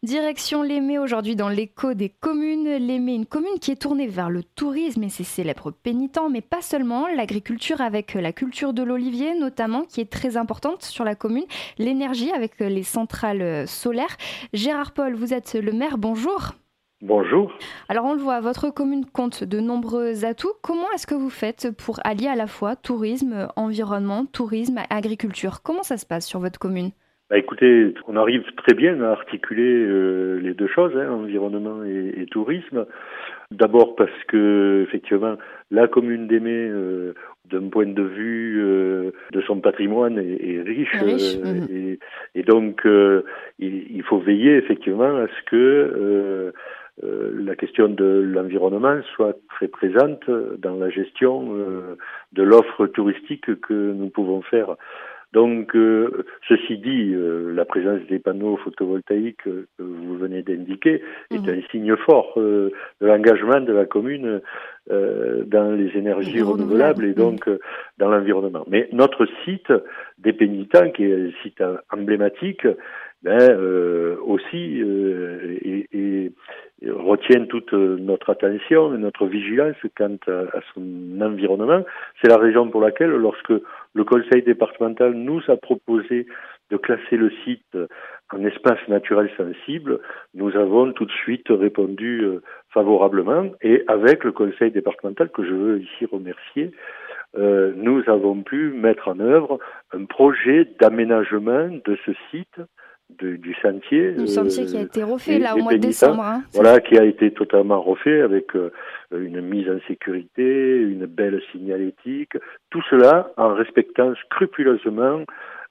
Direction l'Aimé aujourd'hui dans l'écho des communes. L'Aimé, une commune qui est tournée vers le tourisme et ses célèbres pénitents, mais pas seulement. L'agriculture avec la culture de l'olivier notamment, qui est très importante sur la commune. L'énergie avec les centrales solaires. Gérard Paul, vous êtes le maire, bonjour. Bonjour. Alors on le voit, votre commune compte de nombreux atouts. Comment est-ce que vous faites pour allier à la fois tourisme, environnement, tourisme, agriculture? Comment ça se passe sur votre commune? Écoutez, on arrive très bien à articuler les deux choses, environnement et tourisme. D'abord parce que effectivement, la commune d'Aimé, d'un point de vue de son patrimoine, est riche, Riche. et donc il faut veiller effectivement à ce que la question de l'environnement soit très présente dans la gestion de l'offre touristique que nous pouvons faire. Donc, ceci dit, la présence des panneaux photovoltaïques que vous venez d'indiquer est un signe fort de l'engagement de la commune dans les énergies renouvelables et donc dans l'environnement. Mais notre site des Pénitents, qui est un site emblématique, aussi retient toute notre attention et notre vigilance quant à son environnement. C'est la raison pour laquelle, lorsque le conseil départemental nous a proposé de classer le site en espace naturel sensible, nous avons tout de suite répondu favorablement, et avec le conseil départemental, que je veux ici remercier, nous avons pu mettre en œuvre un projet d'aménagement de ce site, du sentier. Le sentier qui a été refait là au mois de pénitents, décembre. voilà, qui a été totalement refait avec une mise en sécurité, une belle signalétique, tout cela en respectant scrupuleusement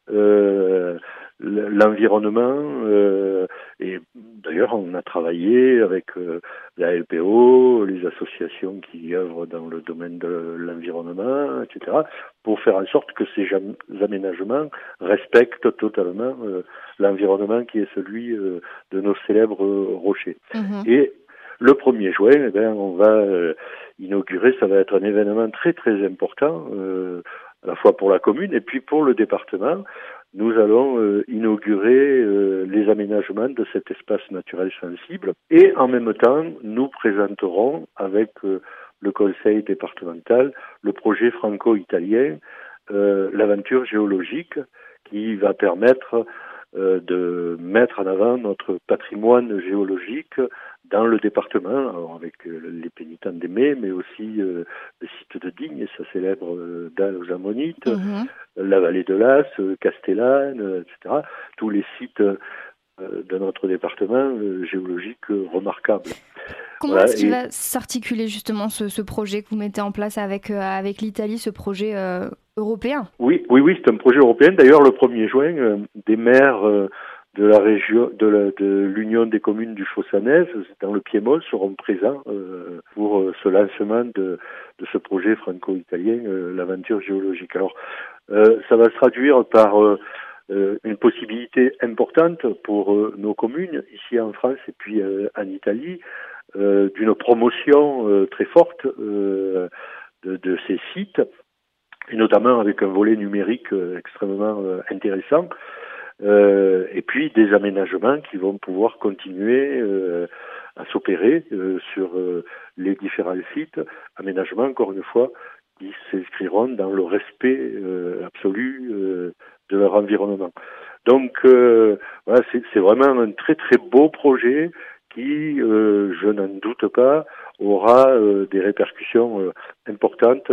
l'environnement, et d'ailleurs on a travaillé avec la LPO, les associations qui œuvrent dans le domaine de l'environnement, etc., pour faire en sorte que ces aménagements respectent totalement l'environnement qui est celui de nos célèbres rochers. Et le 1er juin, on va inaugurer, ça va être un événement très très important, à la fois pour la commune et puis pour le département. Nous allons inaugurer les aménagements de cet espace naturel sensible, et en même temps, nous présenterons avec le conseil départemental le projet franco-italien, l'aventure géologique, qui va permettre de mettre en avant notre patrimoine géologique dans le département, alors avec les Pénitents d'Aimé, mais aussi le site de Digne et sa célèbre dalle aux ammonites, la vallée de l'As, Castellane, etc. Tous les sites de notre département géologique remarquables. Comment est-ce qu'il va s'articuler justement ce projet que vous mettez en place avec l'Italie, ce projet européen? Oui, c'est un projet européen. D'ailleurs, le 1er juin, des maires de la région, de l'Union des communes du Chaussanès, dans le Piémont, seront présents pour ce lancement de ce projet franco-italien, l'aventure géologique. Alors, ça va se traduire par une possibilité importante pour nos communes, ici en France et puis en Italie, d'une promotion très forte de ces sites, et notamment avec un volet numérique extrêmement intéressant, et puis des aménagements qui vont pouvoir continuer à s'opérer sur les différents sites, aménagements, encore une fois, qui s'inscriront dans le respect absolu de leur environnement. Donc voilà, c'est vraiment un très très beau projet qui, je n'en doute pas, aura des répercussions importantes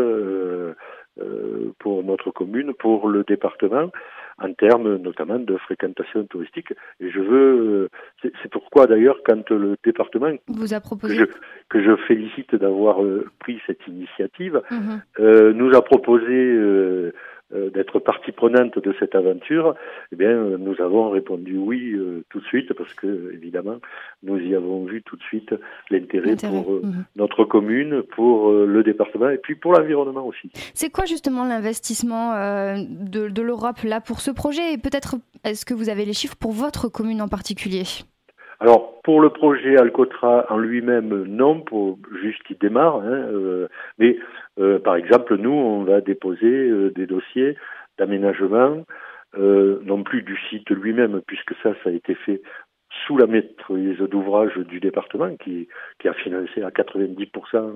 pour notre commune, pour le département, en termes notamment de fréquentation touristique. Et je veux, c'est pourquoi d'ailleurs, quand le département vous a proposé, que je félicite d'avoir pris cette initiative, nous a proposé d'être partie prenante de cette aventure, eh bien, nous avons répondu oui tout de suite, parce que évidemment, nous y avons vu tout de suite l'intérêt pour notre commune, pour le département et puis pour l'environnement aussi. C'est quoi justement l'investissement de l'Europe là pour ce projet, et peut-être est-ce que vous avez les chiffres pour votre commune en particulier? Alors, pour le projet Alcotra en lui-même, non, juste il démarre, mais par exemple, nous, on va déposer des dossiers d'aménagement, non plus du site lui-même, puisque ça a été fait sous la maîtrise d'ouvrage du département qui a financé à 90%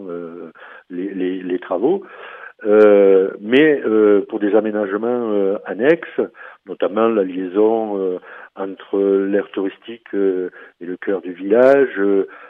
les travaux. Mais pour des aménagements annexes, notamment la liaison entre l'aire touristique et le cœur du village,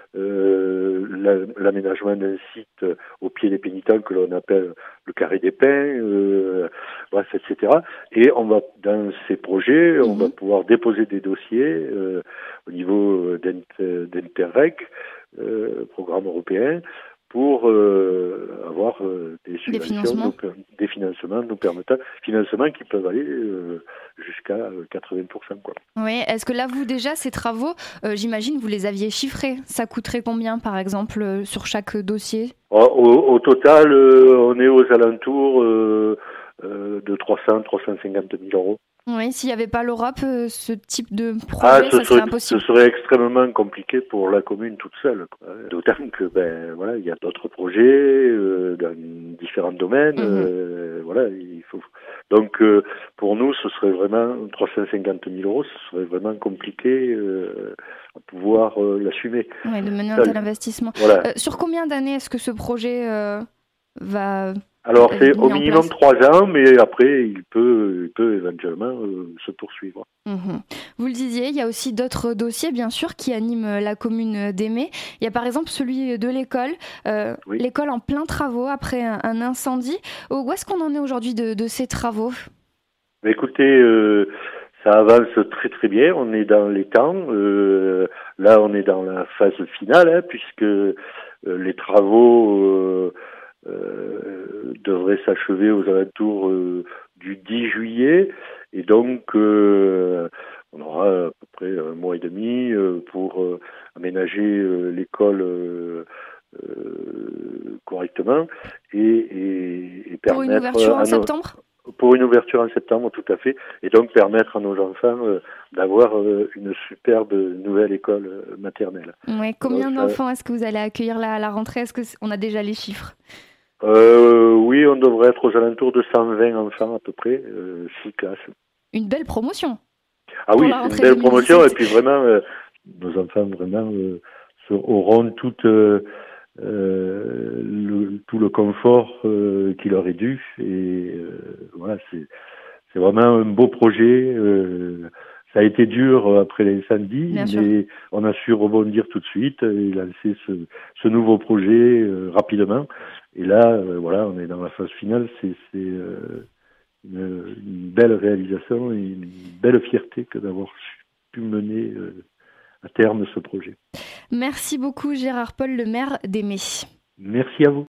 l'aménagement d'un site au pied des pénitents que l'on appelle le carré des pins, bref, etc. Et on va dans ces projets, on va pouvoir déposer des dossiers au niveau d'Interreg, programme européen, pour avoir des subventions, des financements nous permettant, financements qui peuvent aller jusqu'à 80%. Quoi. Oui, est-ce que là, vous déjà, ces travaux, j'imagine, vous les aviez chiffrés. Ça coûterait combien, par exemple, sur chaque dossier ? Au total, on est aux alentours de 350 000 euros. Oui, s'il n'y avait pas l'Europe, ce type de projet, ça serait impossible. Ce serait extrêmement compliqué pour la commune toute seule. Quoi. D'autant que, voilà, il y a d'autres projets dans différents domaines. Voilà, il faut. Donc, pour nous, ce serait vraiment 350 000 euros. Ce serait vraiment compliqué à pouvoir l'assumer. Oui, de mener un tel investissement. Voilà. Sur combien d'années est-ce que ce projet va... Alors c'est au minimum 3 ans, mais après il peut éventuellement se poursuivre. Vous le disiez, il y a aussi d'autres dossiers bien sûr qui animent la commune d'Aimé. Il y a par exemple celui de l'école, l'école en plein travaux après un incendie. Où est-ce qu'on en est aujourd'hui de ces travaux ? Écoutez, ça avance très très bien, on est dans les temps. Là on est dans la phase finale puisque les travaux... devrait s'achever aux alentours du 10 juillet et donc on aura à peu près un mois et demi pour aménager l'école correctement et permettre... Pour une ouverture en septembre ? Pour une ouverture en septembre, tout à fait, et donc permettre à nos enfants d'avoir une superbe nouvelle école maternelle. Oui, combien d'enfants est-ce que vous allez accueillir à la rentrée ? Est-ce qu'on a déjà les chiffres ? Oui, on devrait être aux alentours de 120 enfants à peu près, 6 classes. Une belle promotion. Ah oui, c'est une belle promotion, et puis vraiment, nos enfants vraiment auront tout le confort qui leur est dû, et voilà, c'est vraiment un beau projet. Ça a été dur après l'incendie, mais on a su rebondir tout de suite et lancer ce nouveau projet rapidement. Et là, voilà, on est dans la phase finale. C'est une belle réalisation et une belle fierté que d'avoir pu mener à terme ce projet. Merci beaucoup Gérard Paul, le maire d'Aimé. Merci à vous.